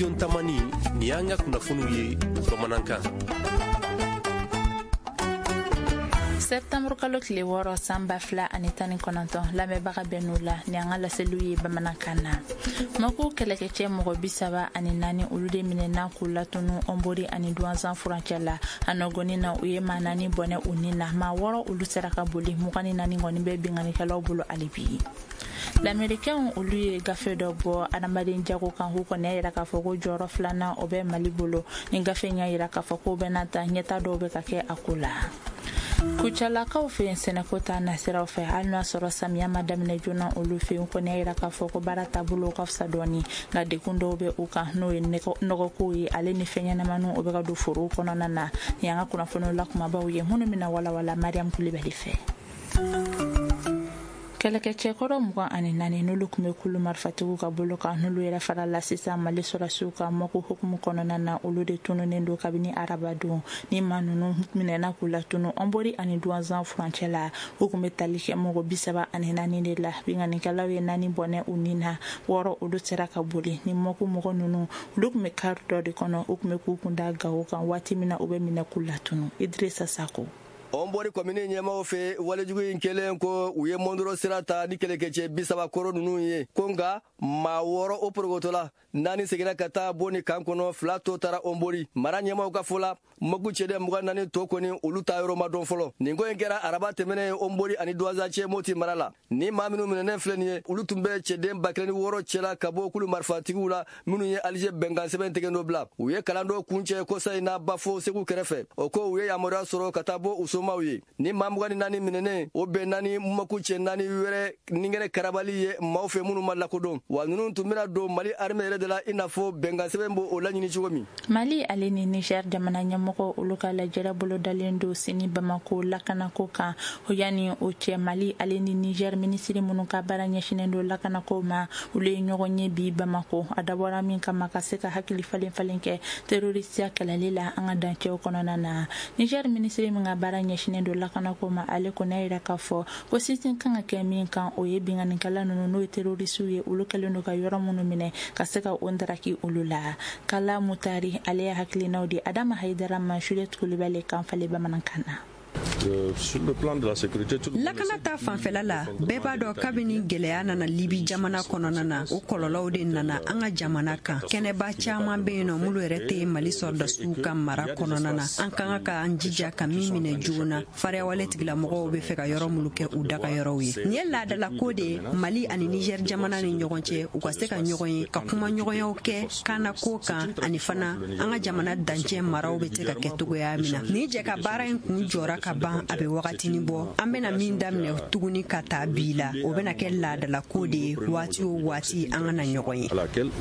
Vision Tamani ni y'an ka kunnafoniw ye bamanankan. Septembre kalo tile wɔɔrɔ san 2019 lamɛnbaga bɛɛ n'u la ni an ka laseliw ye bamanankan na. Mako kɛlɛkɛcɛ mɔgɔ 34 olu de minɛna k'u latunu Ombori ani Douanzan furancɛ la. A nɔgɔnin na u ye maa 4 bɔnɛ u ni na. Maa 6 olu sera ka boli, 24 kɔni bɛ binganikɛlaw bolo hali bi. L'Américain olu ye gafe dɔ bɔ adamaden jago kan k'u kɔni y'a yira k'a fɔ ko jɔyɔrɔ 2nan o bɛ Mali bolo. Ni gafe y'a yira k'a fɔ ko bɛna ta ɲɛta dɔw bɛ ka kɛ a ko la. Kuchalakaw fɛ sɛnɛko ta nasiraw fɛ hali n'a sɔrɔ samiya ma daminɛ joona olu fɛ yen kɔni y'a yira k'a fɔ ko baara taabolo ka fisa dɔɔni nka dekun dɔw bɛ u kan n'o ye nɔgɔkow ye ale ni fɛn ɲɛnamaninw o bɛ ka don forow kɔnɔna na ni an ka kunnafoniw la kumabaw ye minnu bɛna walawala Mariam Kulibali fɛ. Kɛlɛkɛcɛkɔrɔ 24 n'olu tun bɛ kulu marifatigiw ka bolo kan n'olu yɛrɛ farala sisan Mali sɔrɔsiw ka mako hukumu kɔnɔna na olu de tununnen don kabini arabadon ni maa ninnu minɛna k'u latunu Ombori ani Douanzan furancɛ la u tun bɛ tali kɛ mɔgɔ 34 de la binganikɛlaw ye 4 bɔnɛ u ni na 6 olu sera ka boli ni mɔgɔ ninnu olu tun bɛ kari dɔ de kɔnɔ u tun bɛ k'u kun da gawo kan waati min na u bɛ minɛ k'u latunu Idrissa Sako. Ombori komini ɲɛmaw fɛ walejugu in kelen ko u ye mondoro sira ta ni kɛlɛkɛcɛ 30 kɔrɔ ninnu ye ko nka maa 6 o porogotola 4 seginna ka taa bɔ ni kan kɔnɔ 2 to taara Ombori mara ɲɛmaw ka fɔ la magu cɛden 24 to kɔni olu ta yɔrɔ ma dɔn fɔlɔ nin ko in kɛra araba tɛmɛnen Ombori ani Douanzan cɛ Moti mara la ni maa minnu minɛnen filɛ nin ye olu tun bɛ cɛden 16 cɛla ka bɔ kulu marifatigiw la minnu ye Alize bɛnkan sɛbɛn tigɛ dɔ bila u ye kalan dɔ kuncɛ kosa in na Bafo Segu kɛrɛfɛ o ko u ye yamaruya sɔrɔ ka taa bɔ u somaw ye ni maa 24 minɛnen o bɛn 4 maku cɛ 4 wɛrɛ ningɛrɛ karabali ye maaw fɛ minnu ma lakodɔn wa ninnu tun bɛna don Mali armée yɛrɛ de la i n'a fɔ bɛnkan sɛbɛn b'o laɲini cogo min. Mali ale ni Niger jamana ɲɛmɔgɔ olu ka lajɛrɛ bolo dalen don sini Bamako lakanako kan o yani o cɛ Mali ale ni Niger minisiri minnu ka baara ɲɛsinen don lakanako ma olu ye ɲɔgɔn ye bi Bamako a dabɔra min kama ka se ka hakili falen kɛ terrorisiya kɛlɛli la an ka dancɛw kɔnɔna na. Niger minisiri min ka baara ɲɛsinen don lakanako ma ale kɔni y'a yira k'a fɔ ko sisin kan ka kɛ min kan o ye binganikɛla ninnu n'o ye terrorisiw ye olu kɛlen don ka yɔrɔ minnu minɛ ka se ka o ndaraki olu la. Kala Mutari ale ye hakilinaw di Adama Haidara ma Juliette Kulibali kan fale bamanankan na. Lakana ta fanfɛla la bɛɛ b'a dɔn kabini gɛlɛya nana Libi jamana kɔnɔna na o kɔlɔlɔw de nana an ka jamana kan kɛnɛba caman bɛ yen nɔ minnu yɛrɛ tɛ Mali sɔrdasiw ka mara kɔnɔna na an kan ka an jija ka min minɛ joona fariyawale tigilamɔgɔw bɛ fɛ ka yɔrɔ minnu kɛ u daga yɔrɔw ye nin ye laadala ko de ye Mali ani Niger jamana ni ɲɔgɔn cɛ u ka se ka ɲɔgɔn ye ka kuma ɲɔgɔnyaw kɛ kana ko kan ani fana an ka jamana dancɛ maraw bɛ se ka kɛ togoya min na ni jɛ ka baara in kun jɔra ka ban a bɛ wagatini bɔ an bɛna min daminɛ tuguni ka taa bi la o bɛna kɛ laadala ko de ye waati o waati an ka na ɲɔgɔn ye.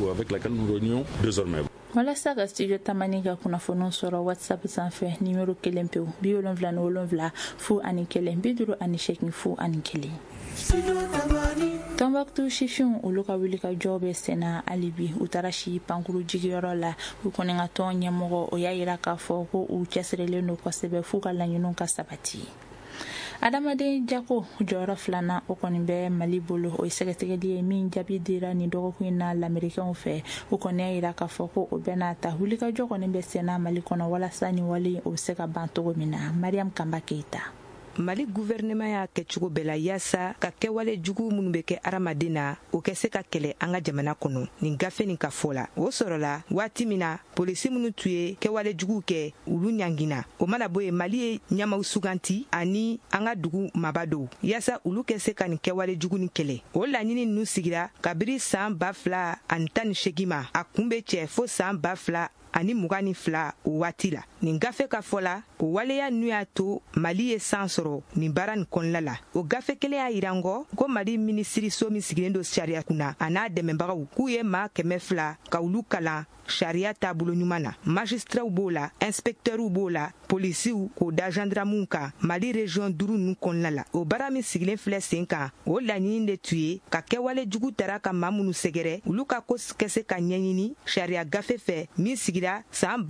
Walasa ka studio Tamani ka kunnafoniw sɔrɔ WhatsApp sanfɛ numéro 1 pew 77 fu ani 1 58 fu ani 1. Tombouctou Chifion olu ka wuli ka jɔ bɛ senna alibi u taara si pankuru jigiyɔrɔ la u kɔni ka tɔn ɲɛmɔgɔ o y'a yira k'a fɔ ko u cɛsirilen don kosɛbɛ f'u ka laɲiniw ka sabati. Adamaden jako jɔyɔrɔ 2nan o kɔni bɛ Mali bolo o ye sɛgɛsɛgɛli ye min jaabi dira ni dɔgɔkun in na l'Américain fɛ u kɔni y'a yira k'a fɔ ko o bɛna ta wulikajɔ kɔni bɛ senna Mali kɔnɔ walasa ni wale o bɛ se ka ban cogo min na. Mariam Kamba Keita. Mali gouvernement y'a kɛ cogo bɛɛ la yaasa ka kɛwale jugu minnu bɛ kɛ adamaden na o kɛ se ka kɛlɛ an ka jamana kɔnɔ nin gafe nin ka fɔ la o sɔrɔla waati min na polisi minnu tun ye kɛwale jugu kɛ olu ɲangina o mana bɔ yen Mali ye ɲamaw suganti ani an ka dugu mabadow yaasa olu kɛ se ka nin kɛwale jugu ni kɛlɛ o laɲini ninnu sigira kabiri san 2018 ma a kun bɛ cɛ fo san 2022 o waati la nin gafe ka fɔ la o waleya n'u y'a to Mali ye san sɔrɔ nin baara nin kɔnɔna la o gafe kelen y'a yira nkɔ ko Mali minisiri so min sigilen don sariya kunna a n'a dɛmɛbagaw k'u ye maa 200 ka olu kalan sariya taabolo ɲuman na magistraw b'o la inspecteurs b'o la polisiw k'o da gendarmew kan Mali région 5 ninnu kɔnɔna la. O baara min sigilen filɛ sen kan o laɲini de tun ye ka kɛwale jugu tara ka maa minnu sɛgɛrɛ olu ka ko kɛ se ka ɲɛɲini sariya gafe fɛ min sigira san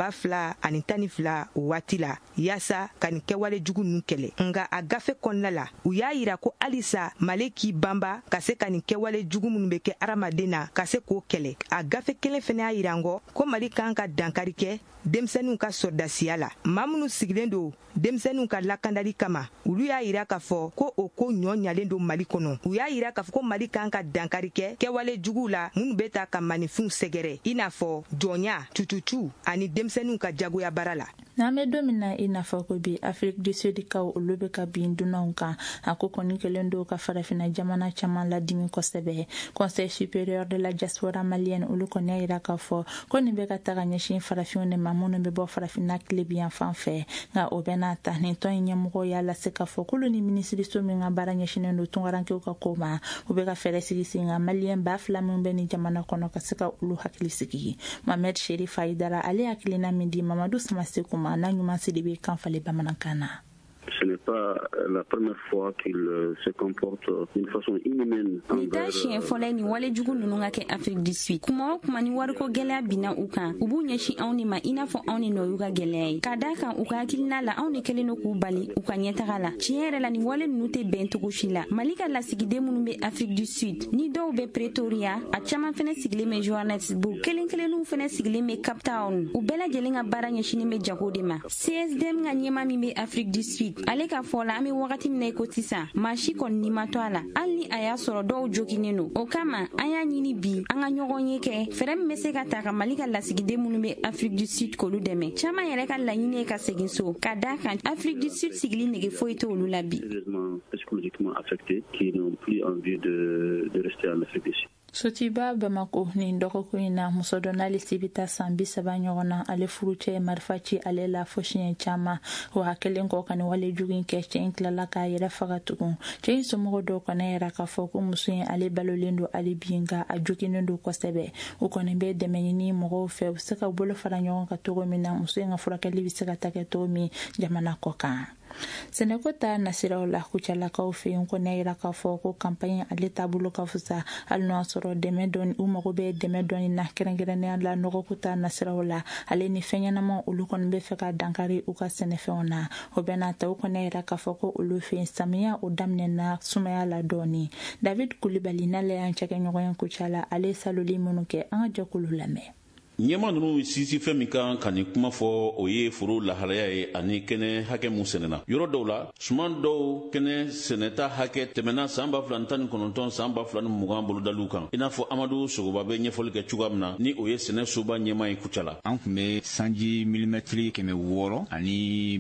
2012 o waati la yaasa ka nin kɛwale jugu ninnu kɛlɛ. Nga a gafe kɔnɔna la u y'a yira ko halisa Mali k'i banba ka se ka nin kɛwale jugu minnu bɛ kɛ adamaden na ka se k'o kɛlɛ. A gafe kelen fɛnɛ y'a yira ngɔ ko Mali kan ka dankari kɛ denmisɛnninw ka sɔrdasiya la. Maa minnu sigilen don denmisɛnninw ka lakandali kama olu y'a yira k'a fɔ ko o ko ɲɔ ɲalen don Mali kɔnɔ. U y'a yira k'a fɔ ko Mali kan ka dankari kɛ kɛwale juguw la minnu bɛ ta ka manifinw sɛgɛrɛ i n'a fɔ jɔnya cucucu ani denmisɛnninw ka jagoya baara la. N'an bɛ don min na i n'a fɔ ko bi Afrique du Sud kaw olu bɛ ka bin dunanw kan a ko kɔni kelen don ka farafinna jamana caman ladimi kosɛbɛ. Conseil supérieur de la diaspora malienne olu kɔni y'a yira k'a fɔ ko nin bɛ ka taga ɲɛsin farafinw de ma minnu bɛ bɔ farafinna tilebiyan fan fɛ nka o bɛ n'a ta nin tɔn in ɲɛmɔgɔ y'a lase k'a fɔ k'olu ni minisiriso min ka baara ɲɛsinnen don tunkarankew ka ko ma u bɛ ka fɛɛrɛ sigi sen kan maliyɛn 2000 min bɛ ni jamana kɔnɔ ka se ka olu hakili sigi. Mohamed Sherif Aïdara ale hakilina min di Mamadou Samasekou ma n'a ɲuman si de bɛ kan falen bamanankan na. Ce n'est pas la première fois qu'il se comporte d'une façon inhumaine. Ni ta siɲɛ fɔlɔ ni wale jugu ninnu ka kɛ Afrique du Sud. Kuma o kuma ni wariko gɛlɛya binna u kan u b'u ɲɛsin anw de ma i n'a fɔ anw ni nɔ y'u ka gɛlɛya ye. Ka d'a kan u ka hakilina la anw de kɛlen don k'u bali u ka ɲɛtaga la. Tiɲɛ yɛrɛ la ni wale ninnu tɛ bɛn cogo si la. Mali ka lasigiden minnu bɛ Afrique du Sud ni dɔw bɛ Pretoria a caman fɛnɛ sigilen bɛ Johannesburg kelen-kelenninw fɛnɛ sigilen bɛ Cape Town. U bɛɛ lajɛlen ka baara ɲɛsinnen bɛ jago de ma. CSDM ka ɲɛma min bɛ Afrique du Sud ale ka fɔ la an bɛ wagati min na ko sisan maa si kɔni ni ma to a la hali ni a y'a sɔrɔ dɔw joginnen don o kama an y'a ɲini bi an ka ɲɔgɔn ye kɛ fɛɛrɛ min bɛ se ka ta ka Mali ka lasigiden minnu bɛ Afrique du Sud k'olu dɛmɛ caman yɛrɛ ka laɲini ye ka segin so ka d'a kan Afrique du Sud sigili nege foyi tɛ olu la bi. Psychologiquement affectés qui n'ont plus envie de rester en Afrique du Sud. Sotiba Bamako ni dɔgɔkun in na muso dɔ n'ale si bɛ taa san 30 ɲɔgɔn na ale furucɛ ye marifa ci ale la fo siɲɛ caman o hakelen kɔ ka nin wale jugu in kɛ cɛ in tilala k'a yɛrɛ faga tugun cɛ in somɔgɔ dɔw kɔni yɛrɛ k'a fɔ ko muso in ale balolen don ale bi nka a joginnen don kosɛbɛ o kɔni bɛ dɛmɛ ɲini mɔgɔw fɛ u bɛ se ka bolo fara ɲɔgɔn kan cogo min na muso in ka furakɛli bɛ se ka ta kɛ cogo min jamana kɔ kan. Sɛnɛko ta nasiraw la kucalakaw fɛ yen ko ne yira k'a fɔ ko campagne ale taabolo ka fusa hali n'o sɔrɔ dɛmɛ dɔɔni u mago bɛ dɛmɛ dɔɔni na kɛrɛnkɛrɛnnenya la nɔgɔko ta nasiraw la ale ni fɛn ɲɛnama olu kɔni bɛ fɛ ka dankari u ka sɛnɛfɛnw na o bɛ n'a ta u kɔni yira k'a fɔ ko olu fɛ yen samiya o daminɛna sumaya la dɔɔni. David Kulibali n'ale y'an cɛkɛɲɔgɔn ye kucala ale saloli minnu kɛ an ka jɛkulu lamɛn. ɲɛma ninnu sisi fɛn min kan ka nin kuma fɔ o ye foro lahalaya ye ani kɛnɛ hakɛ mun sɛnɛna yɔrɔ dɔw la suman dɔw kɛnɛ sɛnɛta hakɛ tɛmɛna san 2019 san 2020 bolodaliw kan i n'a fɔ Amadu Sogoba bɛ ɲɛfɔli kɛ cogoya min na ni o ye sɛnɛ soba ɲɛma ye kucala. An kun bɛ sanji milimɛtiri 600 ani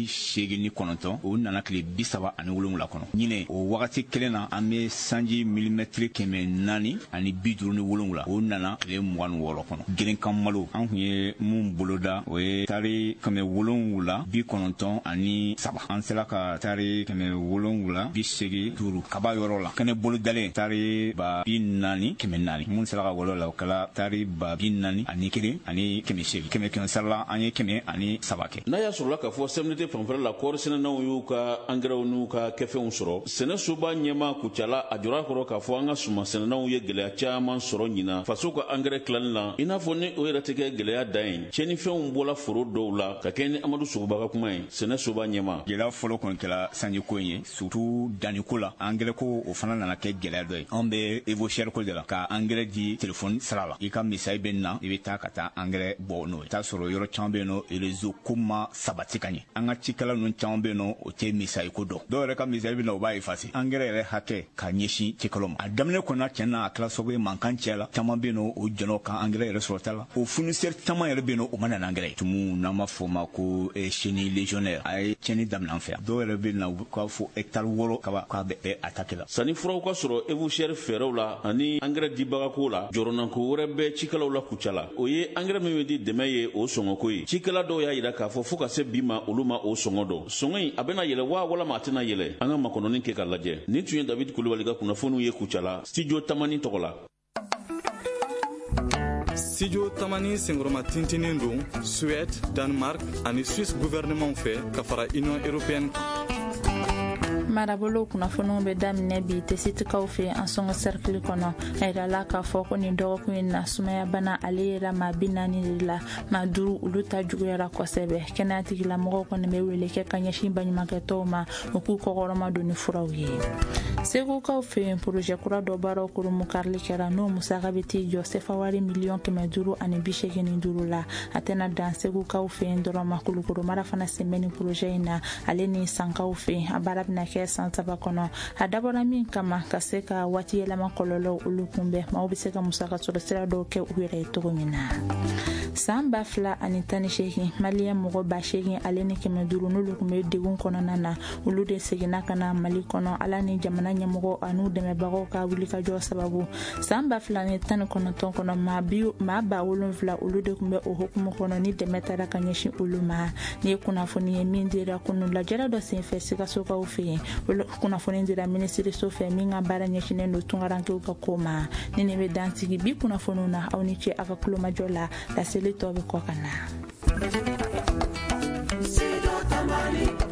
89 o nana tile 37 kɔnɔ ɲinɛ o wagati kelen na an bɛ sanji milimɛtiri 400 ani 57 o nana tile 26 kɔnɔ gerenkan malo an kun ye mun boloda o ye tari 7 90 ani 7 an sera ka tari 7 85 kaba yɔrɔ la kɛnɛ bolodalen tari 400 mun sera ka wolo la o kala tari 400 ani 1 ani 800 kɛmɛ sarala an ye 100 ani 7 kɛ. N'a y'a sɔrɔla k'a fɔ CMDT fanfɛla la kɔɔri sɛnɛnaw y'u ka engrais n'u ka kɛfɛnw sɔrɔ sɛnɛ soba ɲɛma kucala a jɔra kɔrɔ k'a fɔ an ka suma sɛnɛnaw ye gɛlɛya caman sɔrɔ ɲina faso ka engrais tilali la i n'a fɔ ni o yɛrɛ tɛ kɛ gɛlɛya dan ye tiɲɛnifɛnw bɔla foro dɔw la ka kɛ ni Amadu Sogoba ka kuma ye sɛnɛ soba ɲɛma. Gɛlɛya fɔlɔ kɔni kɛla sanjiko ye surtout danniko la engrais ko o fana nana kɛ gɛlɛya dɔ ye an bɛ Evocher ko de la ka engrais di téléphone sira la i ka misali bɛ na i bɛ taa ka taa engrais bɔ n'o ye t'a sɔrɔ yɔrɔ caman bɛ yen nɔ réseau ko ma sabati ka ɲɛ an ka cikɛla ninnu caman bɛ yen nɔ o tɛ misali ko dɔn dɔw yɛrɛ ka misali bɛ na o b'a effacer engrais yɛrɛ hakɛ ka ɲɛsin cikɛlaw ma a daminɛ kɔnɔ tiɲɛ na a kɛla sababu ye mankan cɛ la caman bɛ yen nɔ o jɔnɔ kan engrais yɛrɛ sɔrɔta la o fournisseur caman yɛrɛ bɛ yen nɔ o ma na engrais tumu n'an b'a fɔ o ma ko chenille légionnaire a ye tiɲɛni daminɛ an fɛ yan dɔw yɛrɛ bɛ na u k'a fɔ hectare 6 kaba k'a bɛ attaquer la. Sanni furaw ka sɔrɔ Evocher fɛɛrɛw la ani engrais dibagako la jɔrɔnanko wɛrɛ bɛ cikɛlaw la kucala o ye engrais min bɛ di dɛmɛ ye o sɔngɔko ye cikɛla dɔw y'a yira k'a fɔ fo ka se bi ma olu ma o sɔngɔ dɔn sɔngɔ in a bɛna yɛlɛ wa walama a tɛna yɛlɛ an ka makɔnɔni kɛ ka lajɛ nin tun ye David Kulibali ka kunnafoniw ye kucala studio Tamani tɔgɔ la. studio tamani sengroma tintinin don Suède, Danemark ani Suisse gouvernement fɛ ka fara Union européenne. marabolo kunnafoniw bɛ daminɛ bi tesitikaw fɛ an sɔngɔ cercle kɔnɔ a yirala k'a fɔ ko nin dɔgɔkun in na sumaya bana ale yɛrɛ maa 40 de la maa 5 olu ta juguyara kosɛbɛ kɛnɛya tigilamɔgɔw kɔni bɛ wele kɛ ka ɲɛsin baɲumankɛtɔw ma u k'u kɔkɔrɔma don ni furaw ye. segukaw fɛ projet kura dɔ baaraw kurumu karili kɛra n'o musaka bɛ t'i jɔ sefawari $585 la a tɛna dan segukaw fɛ dɔrɔn ma kulukoro mara fana sen bɛ ni projet in na ale ni sankaw fɛ a baara bɛna kɛ san 3 kɔnɔ a dabɔra min kama ka se ka waati yɛlɛma kɔlɔlɔw olu kunbɛn maaw bɛ se ka musaka sɔrɔ sira dɔw kɛ u yɛrɛ ye cogo min na. san 2018 maliyɛn mɔgɔ 80,000 ale ni 500 n'olu kun bɛ degun kɔnɔna na olu de seginna ka na Mali kɔnɔ ala ni jamana ɲɛmɔgɔ an'u dɛmɛbagaw ka wulikajɔ sababu san 2019 kɔnɔ maa 70,000 olu de kun bɛ o hukumu kɔnɔ ni dɛmɛ taara ka ɲɛsin olu ma ni kunnafoni ye min dira kunu lajɛrɛ dɔ senfɛ Sikasokaw fɛ yen kunnafoni dira minisiriso fɛ min ka baara ɲɛsinnen don tunkarankew ka ko ma ni ne bɛ dansigi bi kunnafoniw na aw ni ce a ka kulomajɔ la laseli tɔ bɛ kɔ ka na.